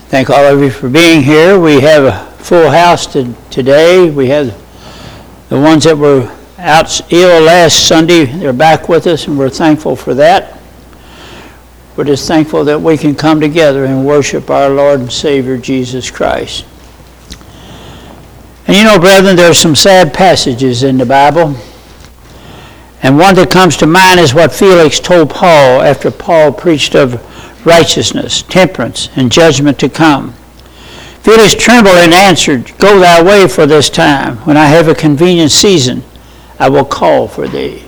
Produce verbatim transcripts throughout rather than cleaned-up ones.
Thank all of you for being here. We have a full house to, today. We have the ones that were out ill last Sunday. They're back with us, and we're thankful for that. We're just thankful that we can come together and worship our Lord and Savior, Jesus Christ. And you know, brethren, there are some sad passages in the Bible. And one that comes to mind is what Felix told Paul after Paul preached of righteousness, temperance, and judgment to come. Felix trembled and answered, "Go thy way for this time. When I have a convenient season, I will call for thee."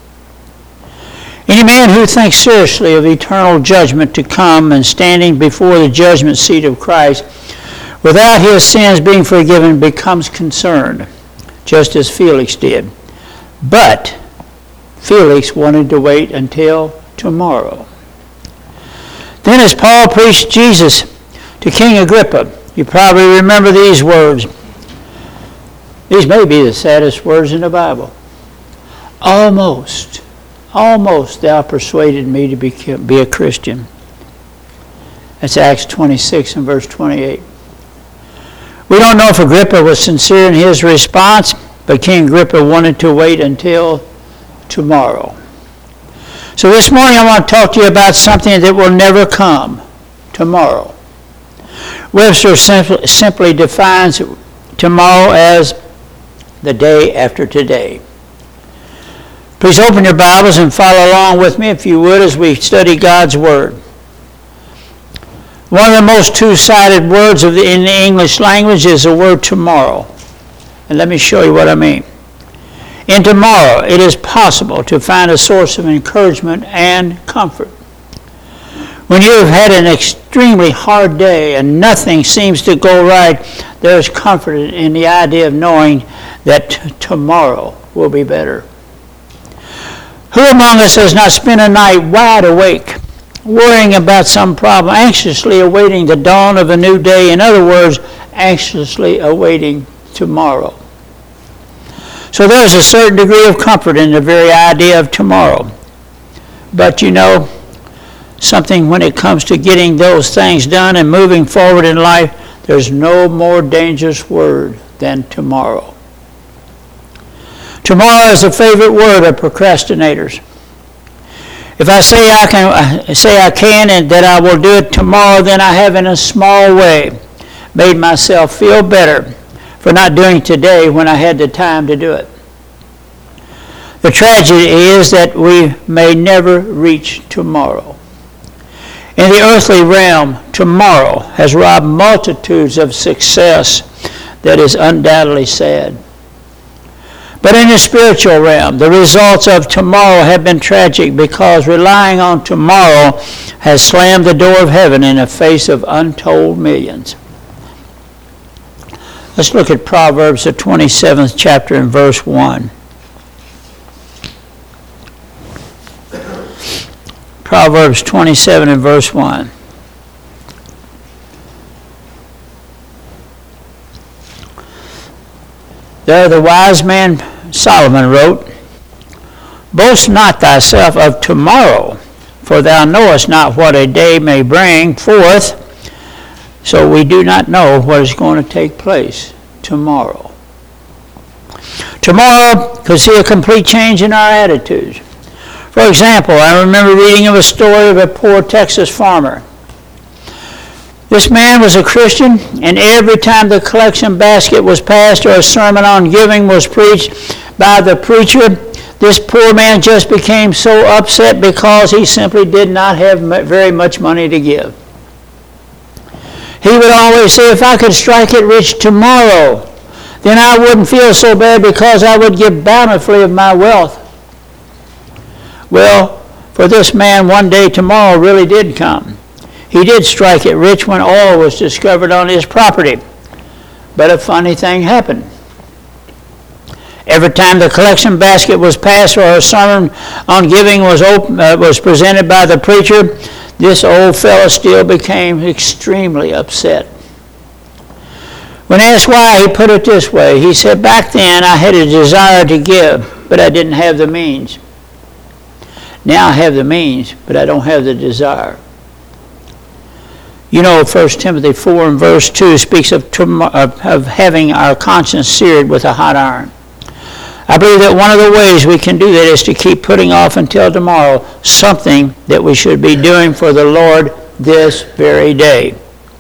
Any man who thinks seriously of eternal judgment to come and standing before the judgment seat of Christ without his sins being forgiven becomes concerned, just as Felix did. But Felix wanted to wait until tomorrow. Then as Paul preached Jesus to King Agrippa, you probably remember these words. These may be the saddest words in the Bible. Almost, almost thou persuaded me to be, be a Christian. That's Acts twenty-six and verse twenty-eight. We don't know if Agrippa was sincere in his response, but King Agrippa wanted to wait until tomorrow. So this morning I want to talk to you about something that will never come, tomorrow. Webster simply, simply defines tomorrow as the day after today. Please open your Bibles and follow along with me, if you would, as we study God's Word. One of the most two-sided words of the, in the English language is the word tomorrow. And let me show you what I mean. In tomorrow, it is possible to find a source of encouragement and comfort. When you have had an extremely hard day and nothing seems to go right, there is comfort in the idea of knowing that t- tomorrow will be better. Who among us has not spent a night wide awake, worrying about some problem, anxiously awaiting the dawn of a new day? In other words, anxiously awaiting tomorrow. So there's a certain degree of comfort in the very idea of tomorrow. But you know, something when it comes to getting those things done and moving forward in life, there's no more dangerous word than tomorrow. Tomorrow is a favorite word of procrastinators. If I say I can, say I can and that I will do it tomorrow, then I have in a small way made myself feel better for not doing today when I had the time to do it. The tragedy is that we may never reach tomorrow. In the earthly realm, tomorrow has robbed multitudes of success that is undoubtedly sad. But in the spiritual realm, the results of tomorrow have been tragic because relying on tomorrow has slammed the door of heaven in the face of untold millions. Let's look at Proverbs, the twenty-seventh chapter and verse one. Proverbs twenty-seven and verse one. There the wise man Solomon wrote, "Boast not thyself of tomorrow, for thou knowest not what a day may bring forth." So we do not know what is going to take place tomorrow. Tomorrow could see a complete change in our attitudes. For example, I remember reading of a story of a poor Texas farmer. This man was a Christian, and every time the collection basket was passed or a sermon on giving was preached by the preacher, this poor man just became so upset because he simply did not have very much money to give. He would always say, if I could strike it rich tomorrow, then I wouldn't feel so bad because I would give bountifully of my wealth. Well, for this man, one day tomorrow really did come. He did strike it rich when oil was discovered on his property. But a funny thing happened. Every time the collection basket was passed or a sermon on giving was open, uh, was presented by the preacher, this old fellow still became extremely upset. When asked why, he put it this way. He said, back then I had a desire to give, but I didn't have the means. Now I have the means, but I don't have the desire. You know, First Timothy four and verse two speaks of, of, of having our conscience seared with a hot iron. I believe that one of the ways we can do that is to keep putting off until tomorrow something that we should be doing for the Lord this very day.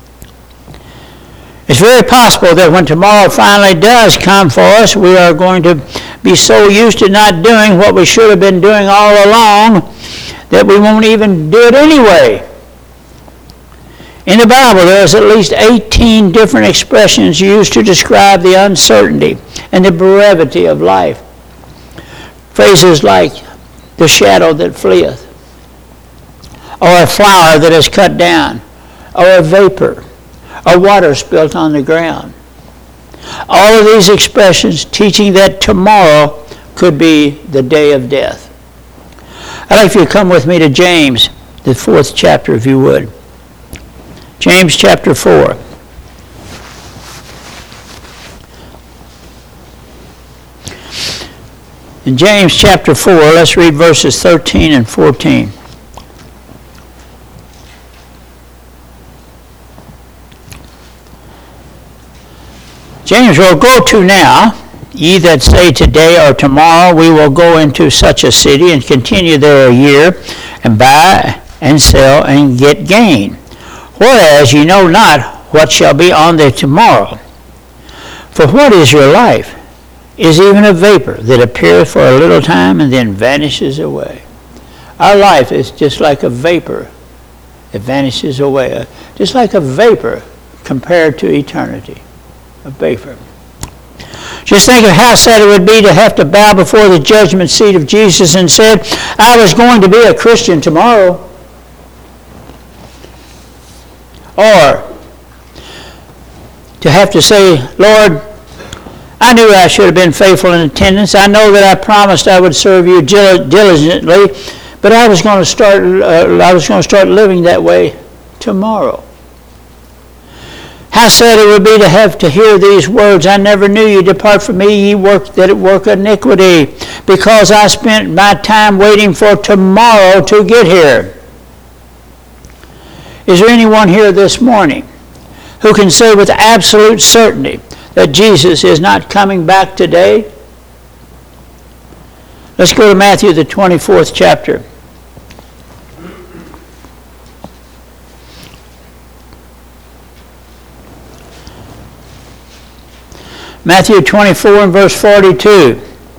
It's very possible that when tomorrow finally does come for us, we are going to be so used to not doing what we should have been doing all along that we won't even do it anyway. In the Bible, there's at least eighteen different expressions used to describe the uncertainty and the brevity of life. Phrases like the shadow that fleeth, or a flower that is cut down, or a vapor, or water spilt on the ground. All of these expressions teaching that tomorrow could be the day of death. I'd like for you to come with me to James, the fourth chapter, if you would. James chapter four. In James chapter four, let's read verses thirteen and fourteen. James will go to now, ye that say today or tomorrow we will go into such a city and continue there a year, and buy and sell and get gain. Whereas ye know not what shall be on the tomorrow. For what is your life? Is even a vapor that appeareth for a little time and then vanishes away. Our life is just like a vapor. It vanishes away. Just like a vapor compared to eternity. A vapor. Just think of how sad it would be to have to bow before the judgment seat of Jesus and said, I was going to be a Christian tomorrow. Or to have to say, Lord, I knew I should have been faithful in attendance. I know that I promised I would serve you diligently, but I was going to start. Uh, I was going to start living that way tomorrow. How sad it would be to have to hear these words, I never knew you, depart from me, ye work that work iniquity, because I spent my time waiting for tomorrow to get here. Is there anyone here this morning who can say with absolute certainty that Jesus is not coming back today? Let's go to Matthew, the twenty-fourth chapter. Matthew twenty-four and verse forty-two.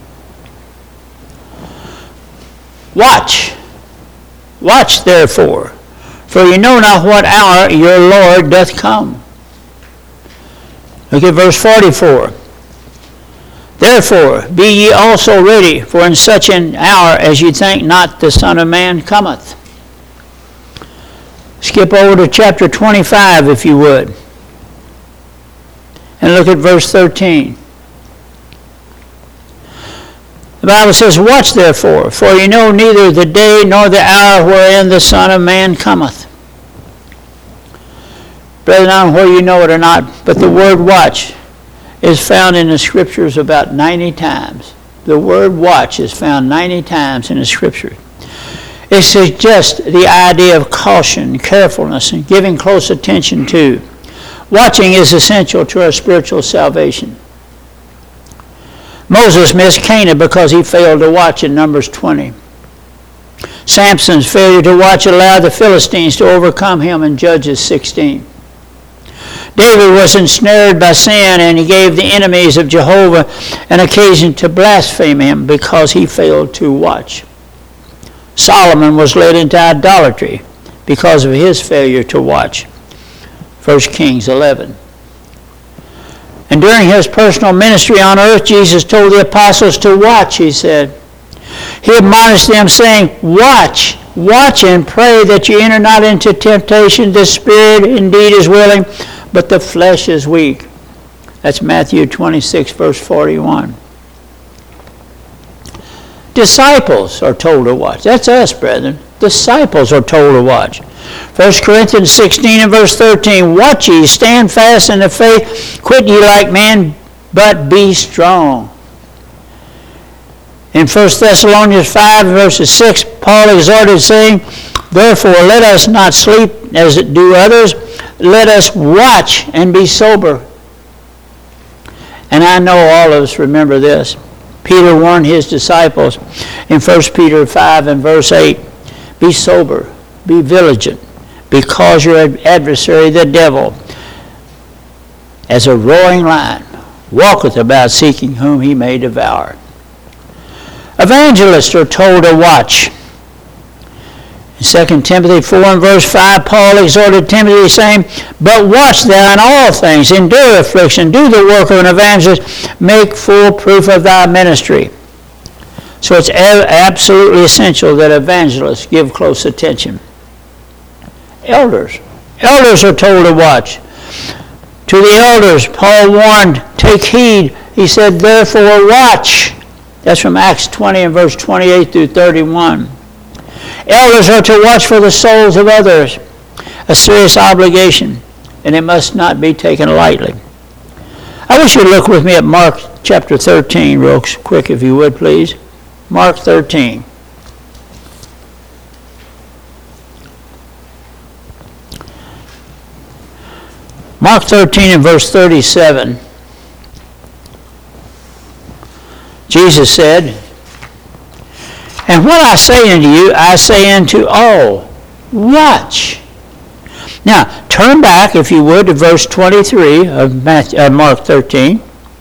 Watch. Watch therefore, for you know not what hour your Lord doth come. Look at verse forty-four. Therefore be ye also ready, for in such an hour as ye think not the Son of Man cometh. Skip over to chapter twenty-five, if you would. And look at verse thirteen. The Bible says, watch therefore, for ye know neither the day nor the hour wherein the Son of Man cometh. Brethren, I don't know whether you know it or not, but the word watch is found in the Scriptures about ninety times. The word watch is found ninety times in the Scripture. It suggests the idea of caution, carefulness, and giving close attention to. Watching is essential to our spiritual salvation. Moses missed Canaan because he failed to watch in Numbers twenty. Samson's failure to watch allowed the Philistines to overcome him in Judges sixteen. David was ensnared by sin, and he gave the enemies of Jehovah an occasion to blaspheme him because he failed to watch. Solomon was led into idolatry because of his failure to watch. First Kings eleven. And during his personal ministry on earth, Jesus told the apostles to watch, he said. He admonished them, saying, watch, watch and pray that you enter not into temptation. The spirit indeed is willing, but the flesh is weak. That's Matthew twenty-six, verse forty-one. Disciples are told to watch. That's us, brethren. Disciples are told to watch. First Corinthians sixteen and verse thirteen. Watch ye, stand fast in the faith, quit ye like men, but be strong. In First Thessalonians five verses six, Paul exhorted, saying, therefore let us not sleep as do others, let us watch and be sober. And I know all of us remember this. Peter warned his disciples in First Peter five and verse eight, be sober, be vigilant, because your adversary, the devil, as a roaring lion, walketh about seeking whom he may devour. Evangelists are told to watch. In Second Timothy four and verse five, Paul exhorted Timothy, saying, but watch thou in all things, endure affliction, do the work of an evangelist, make full proof of thy ministry. So it's absolutely essential that evangelists give close attention. Elders. Elders are told to watch. To the elders, Paul warned, take heed. He said, therefore watch. That's from Acts twenty and verse twenty-eight through thirty-one. Elders are to watch for the souls of others, a serious obligation, and it must not be taken lightly. I wish you'd look with me at Mark chapter thirteen real quick, if you would, please. Mark thirteen. Mark thirteen and verse thirty-seven. Jesus said, and what I say unto you, I say unto all, watch. Now, turn back, if you would, to verse twenty-three of Matthew, uh, Mark thirteen.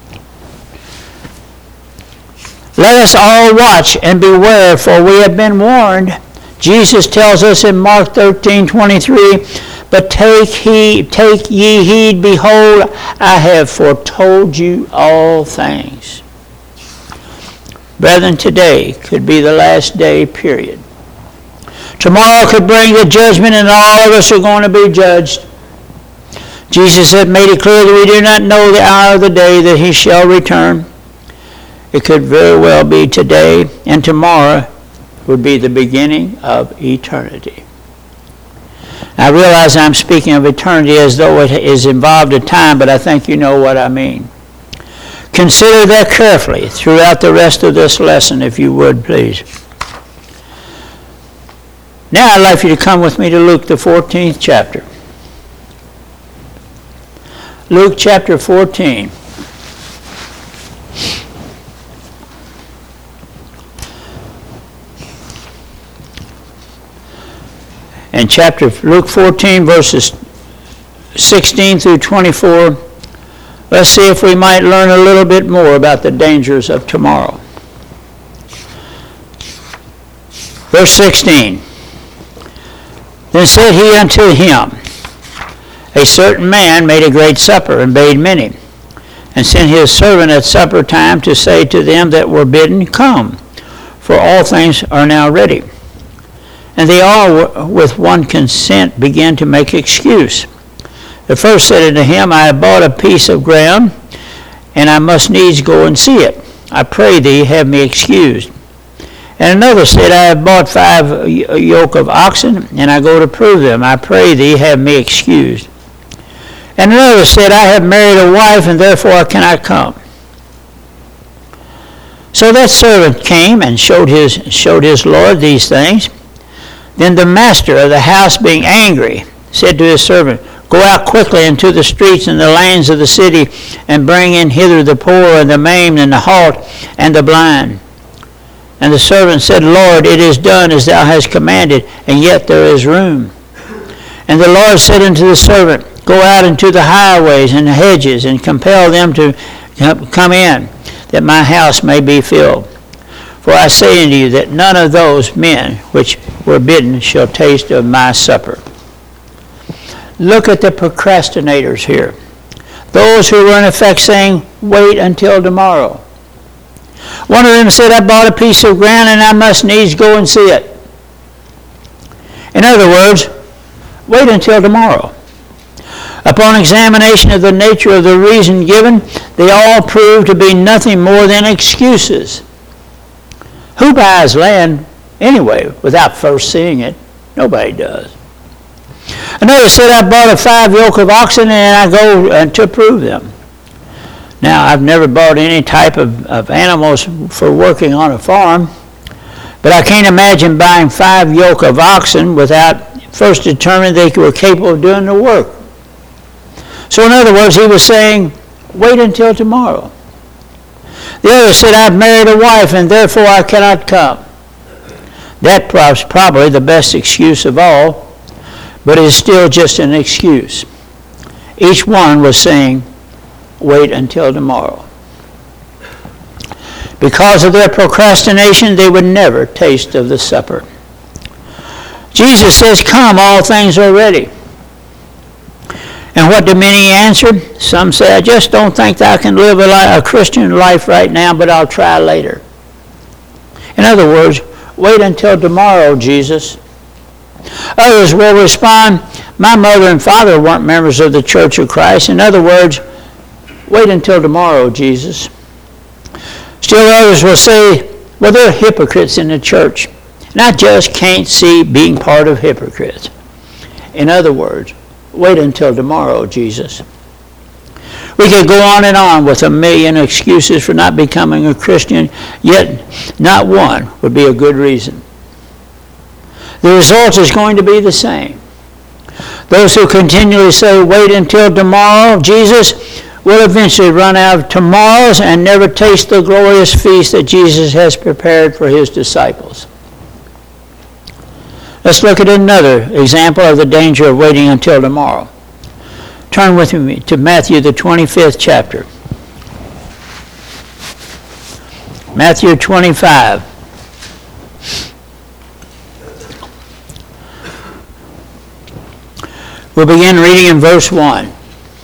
Let us all watch and beware, for we have been warned. Jesus tells us in Mark thirteen twenty-three, but take heed, take ye heed, behold, I have foretold you all things. Brethren, today could be the last day, period. Tomorrow could bring the judgment, and all of us are going to be judged. Jesus had made it clear that we do not know the hour of the day that he shall return. It could very well be today, and tomorrow would be the beginning of eternity. I realize I'm speaking of eternity as though it is involved in time, but I think you know what I mean. Consider that carefully throughout the rest of this lesson, if you would, please. Now I'd like you to come with me to Luke, the fourteenth chapter. Luke chapter fourteen. And chapter Luke fourteen, verses sixteen through twenty-four. Let's see if we might learn a little bit more about the dangers of tomorrow. Verse sixteen. Then said he unto him, a certain man made a great supper, and bade many, and sent his servant at supper time to say to them that were bidden, come, for all things are now ready. And they all with one consent began to make excuse. The first said unto him, I have bought a piece of ground, and I must needs go and see it. I pray thee, have me excused. And another said, I have bought five yoke of oxen, and I go to prove them. I pray thee, have me excused. And another said, I have married a wife, and therefore I cannot come. So that servant came and showed his, showed his Lord these things. Then the master of the house, being angry, said to his servant, go out quickly into the streets and the lanes of the city, and bring in hither the poor and the maimed and the halt and the blind. And the servant said, Lord, it is done as thou hast commanded, and yet there is room. And the Lord said unto the servant, go out into the highways and the hedges, and compel them to come in, that my house may be filled. For I say unto you that none of those men which were bidden shall taste of my supper. Look at the procrastinators here. Those who were in effect saying, wait until tomorrow. One of them said, I bought a piece of ground and I must needs go and see it. In other words, wait until tomorrow. Upon examination of the nature of the reason given, they all proved to be nothing more than excuses. Who buys land anyway without first seeing it? Nobody does. Another said, I bought a five yoke of oxen and I go uh, to prove them. Now, I've never bought any type of, of animals for working on a farm, but I can't imagine buying five yoke of oxen without first determining they were capable of doing the work. So in other words, he was saying, wait until tomorrow. The other said, I've married a wife and therefore I cannot come. That was probably the best excuse of all, but it is still just an excuse. Each one was saying, wait until tomorrow. Because of their procrastination, they would never taste of the supper. Jesus says, come, all things are ready. And what do many answer? Some say, I just don't think that I can live a, li- a Christian life right now, but I'll try later. In other words, wait until tomorrow, Jesus. Others will respond, my mother and father weren't members of the Church of Christ. In other words, wait until tomorrow, Jesus. Still others will say, well, there are hypocrites in the church. And I just can't see being part of hypocrites. In other words, wait until tomorrow, Jesus. We could go on and on with a million excuses for not becoming a Christian, yet not one would be a good reason. The result is going to be the same. Those who continually say, wait until tomorrow, Jesus, will eventually run out of tomorrows and never taste the glorious feast that Jesus has prepared for his disciples. Let's look at another example of the danger of waiting until tomorrow. Turn with me to Matthew, the twenty-fifth chapter. Matthew twenty-five. We'll begin reading in verse one.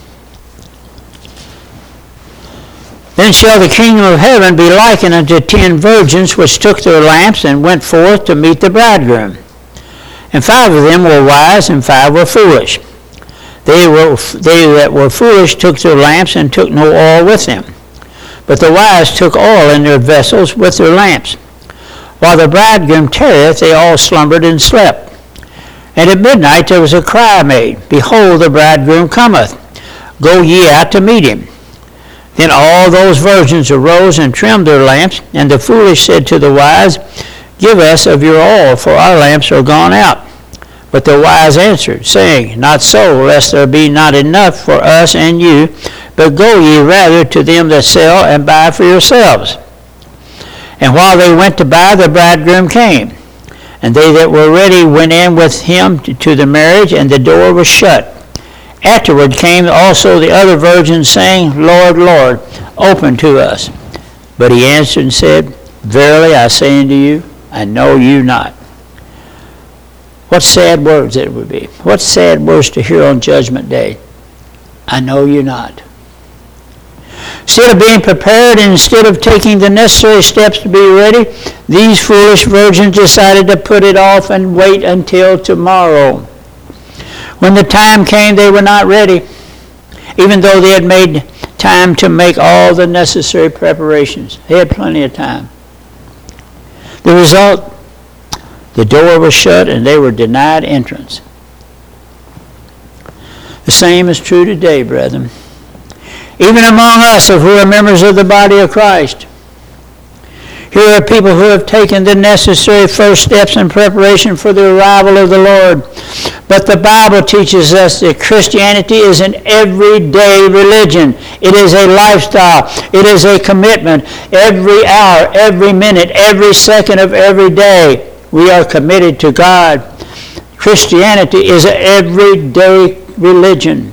Then shall the kingdom of heaven be likened unto ten virgins which took their lamps and went forth to meet the bridegroom. And five of them were wise, and five were foolish. They, were, they that were foolish took their lamps, and took no oil with them. But the wise took oil in their vessels with their lamps. While the bridegroom tarrieth, they all slumbered and slept. And at midnight there was a cry made, Behold, the bridegroom cometh. Go ye out to meet him. Then all those virgins arose and trimmed their lamps, and the foolish said to the wise, Give us of your oil, for our lamps are gone out. But the wise answered, saying, Not so, lest there be not enough for us and you, but go ye rather to them that sell, and buy for yourselves. And while they went to buy, the bridegroom came. And they that were ready went in with him to the marriage, and the door was shut. Afterward came also the other virgins, saying, Lord, Lord, open to us. But he answered and said, Verily I say unto you, I know you not. What sad words it would be. What sad words to hear on Judgment Day. I know you not. Instead of being prepared and instead of taking the necessary steps to be ready, these foolish virgins decided to put it off and wait until tomorrow. When the time came, they were not ready, even though they had made time to make all the necessary preparations. They had plenty of time. The result, the door was shut and they were denied entrance. The same is true today, brethren. Even among us who are members of the body of Christ. Here are people who have taken the necessary first steps in preparation for the arrival of the Lord. But the Bible teaches us that Christianity is an everyday religion. It is a lifestyle. It is a commitment. Every hour, every minute, every second of every day, we are committed to God. Christianity is an everyday religion.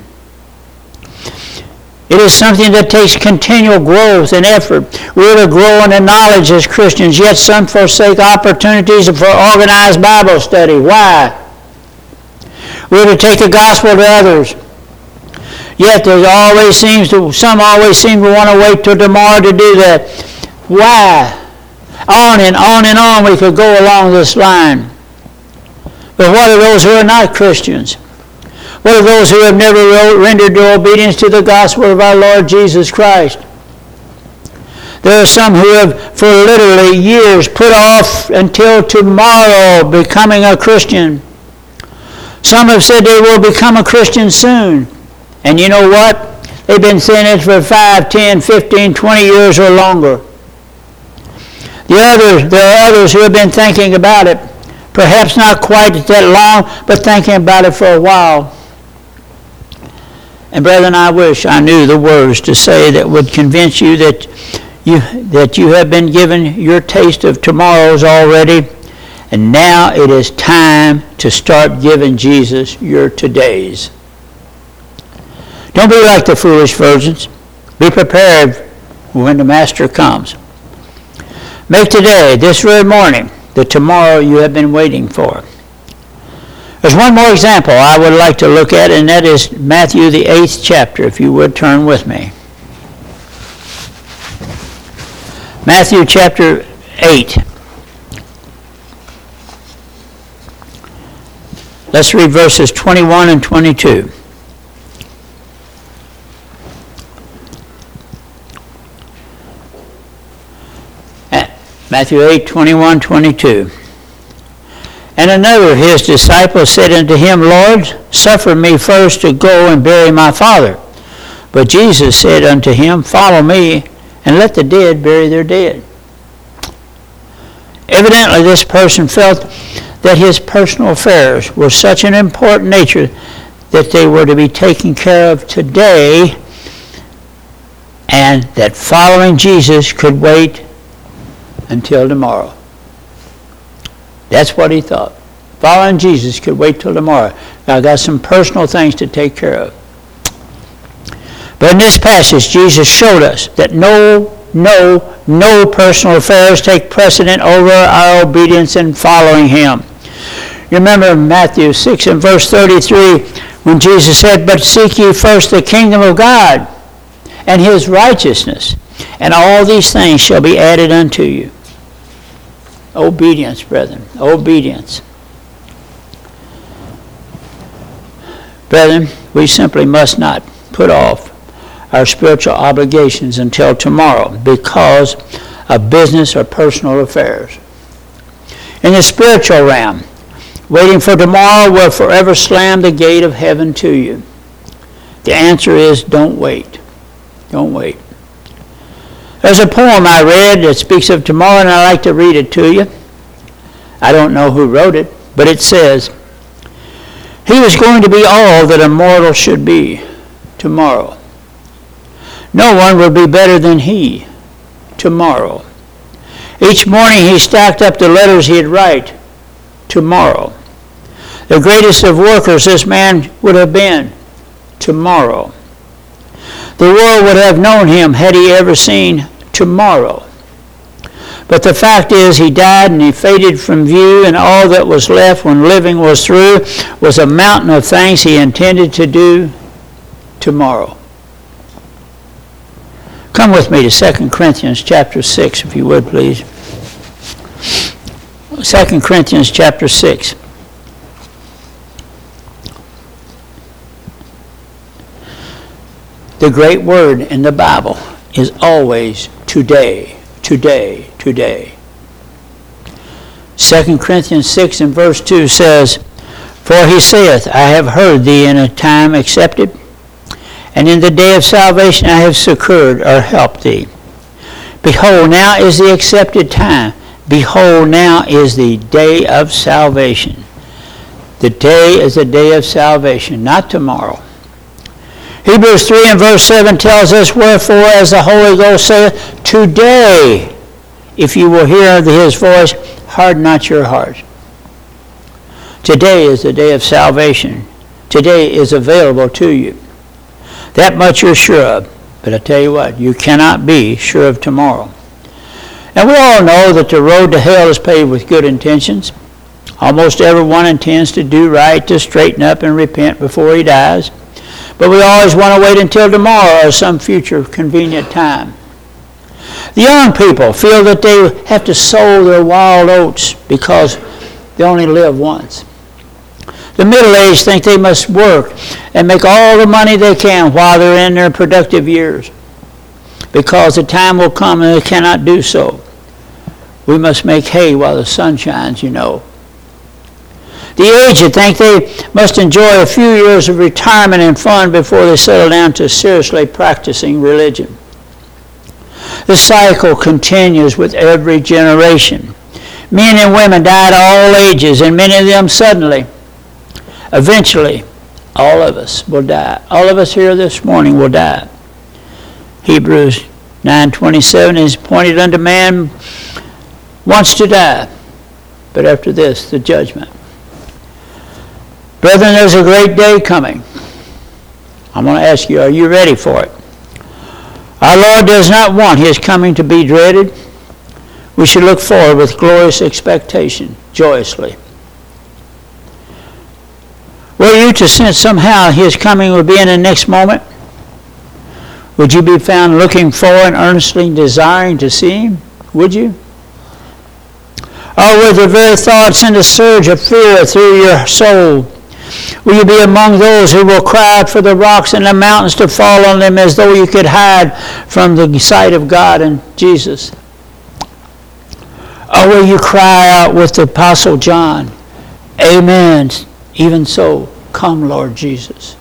It is something that takes continual growth and effort. We are to grow in the knowledge as Christians, yet some forsake opportunities for organized Bible study. Why? We are to take the gospel to others. Yet there always seems to, some always seem to want to wait till tomorrow to do that. Why? On and on and on we could go along this line. But what are those who are not Christians? What are those who have never rendered their obedience to the gospel of our Lord Jesus Christ? There are some who have for literally years put off until tomorrow becoming a Christian. Some have said they will become a Christian soon. And you know what? They've been saying it for five, ten, fifteen, twenty years or longer. The others, there are others who have been thinking about it. Perhaps not quite that long, but thinking about it for a while. And brethren, I wish I knew the words to say that would convince you that you that you have been given your taste of tomorrows already, and now it is time to start giving Jesus your todays. Don't be like the foolish virgins. Be prepared when the Master comes. Make today, this very morning, the tomorrow you have been waiting for. There's one more example I would like to look at, and that is Matthew, the eighth chapter, if you would turn with me. Matthew chapter eight. Let's read verses twenty-one and twenty-two. Matthew eight, twenty-one, twenty-two. And another of his disciples said unto him, Lord, suffer me first to go and bury my father. But Jesus said unto him, Follow me, and let the dead bury their dead. Evidently, this person felt that his personal affairs were such an important nature that they were to be taken care of today, and that following Jesus could wait until tomorrow. That's what he thought. Following Jesus could wait till tomorrow. Now, I got some personal things to take care of. But in this passage, Jesus showed us that no, no, no personal affairs take precedent over our obedience in following him. You remember Matthew six and verse thirty-three, when Jesus said, But seek ye first the kingdom of God and his righteousness, and all these things shall be added unto you. Obedience, brethren. Obedience. Brethren, we simply must not put off our spiritual obligations until tomorrow because of business or personal affairs. In the spiritual realm, waiting for tomorrow will forever slam the gate of heaven to you. The answer is don't wait. Don't wait. There's a poem I read that speaks of tomorrow, and I'd like to read it to you. I don't know who wrote it, but it says, He was going to be all that a mortal should be tomorrow. No one will be better than he tomorrow. Each morning he stacked up the letters he'd write tomorrow. The greatest of workers this man would have been tomorrow. The world would have known him had he ever seen tomorrow. But the fact is, he died and he faded from view, and all that was left when living was through was a mountain of things he intended to do tomorrow. Come with me to Second Corinthians chapter six, if you would, please. Second Corinthians chapter six. The great word in the Bible is always today, today, today. Second Corinthians six and verse two says, For he saith, I have heard thee in a time accepted, and in the day of salvation I have succored or helped thee. Behold, now is the accepted time. Behold, now is the day of salvation. The day is the day of salvation, not tomorrow. Hebrews three and verse seven tells us, Wherefore, as the Holy Ghost saith, Today, if you will hear his voice, harden not your heart. Today is the day of salvation. Today is available to you. That much you're sure of. But I tell you what, you cannot be sure of tomorrow. And we all know that the road to hell is paved with good intentions. Almost everyone intends to do right, to straighten up and repent before he dies. But we always want to wait until tomorrow or some future convenient time. The young people feel that they have to sow their wild oats because they only live once. The middle-aged think they must work and make all the money they can while they're in their productive years, because the time will come and they cannot do so. We must make hay while the sun shines, you know. The aged think they must enjoy a few years of retirement and fun before they settle down to seriously practicing religion. The cycle continues with every generation. Men and women die at all ages, and many of them suddenly. Eventually, All of us will die. All of us here this morning will die. Hebrews nine twenty-seven is appointed unto man once to die, but after this, the judgment. Brethren, there's a great day coming. I'm going to ask you, are you ready for it? Our Lord does not want his coming to be dreaded. We should look forward with glorious expectation, joyously. Were you to sense somehow his coming would be in the next moment? Would you be found looking for and earnestly desiring to see him? Would you? Or would the very thought send a surge of fear through your soul? Will you be among those who will cry out for the rocks and the mountains to fall on them as though you could hide from the sight of God and Jesus? Or will you cry out with the Apostle John, Amen, even so, come Lord Jesus.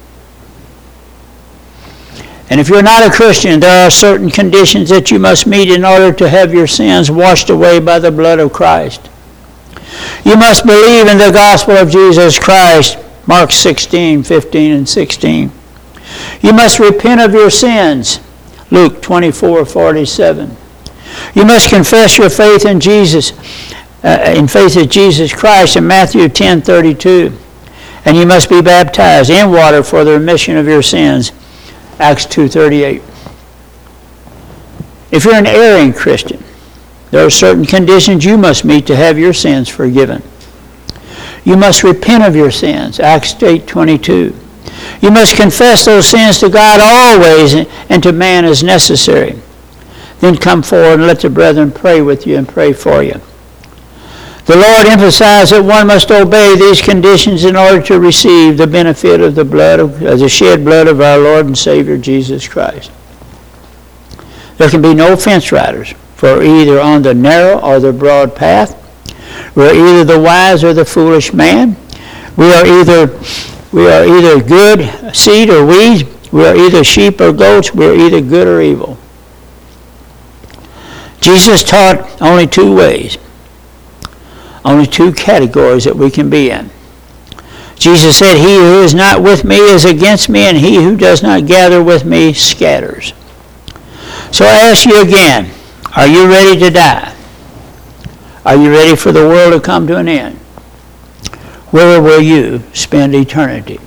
And if you're not a Christian, there are certain conditions that you must meet in order to have your sins washed away by the blood of Christ. You must believe in the gospel of Jesus Christ, Mark sixteen, fifteen, and sixteen. You must repent of your sins, Luke twenty-four, forty-seven. You must confess your faith in Jesus, uh, in faith in Jesus Christ in Matthew ten, thirty-two. And you must be baptized in water for the remission of your sins, Acts two, thirty-eight. If you're an erring Christian, there are certain conditions you must meet to have your sins forgiven. You must repent of your sins, Acts eight, twenty-two. You must confess those sins to God always and to man as necessary. Then come forward and let the brethren pray with you and pray for you. The Lord emphasized that one must obey these conditions in order to receive the benefit of the blood of, of the shed blood of our Lord and Savior Jesus Christ. There can be no fence riders, for either on the narrow or the broad path. We are either the wise or the foolish man. We are either we are either good seed or weeds. We are either sheep or goats. We are either good or evil. Jesus taught only two ways, only two categories that we can be in. Jesus said, he who is not with me is against me, and he who does not gather with me scatters. So I ask you again, are you ready to die? Are you ready for the world to come to an end? Where will you spend eternity?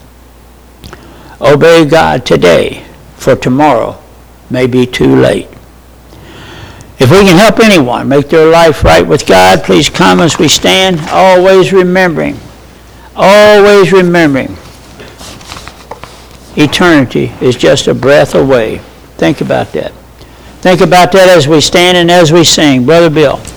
Obey God today, for tomorrow may be too late. If we can help anyone make their life right with God, please come as we stand, always remembering, always remembering, eternity is just a breath away. Think about that. Think about that as we stand and as we sing. Brother Bill.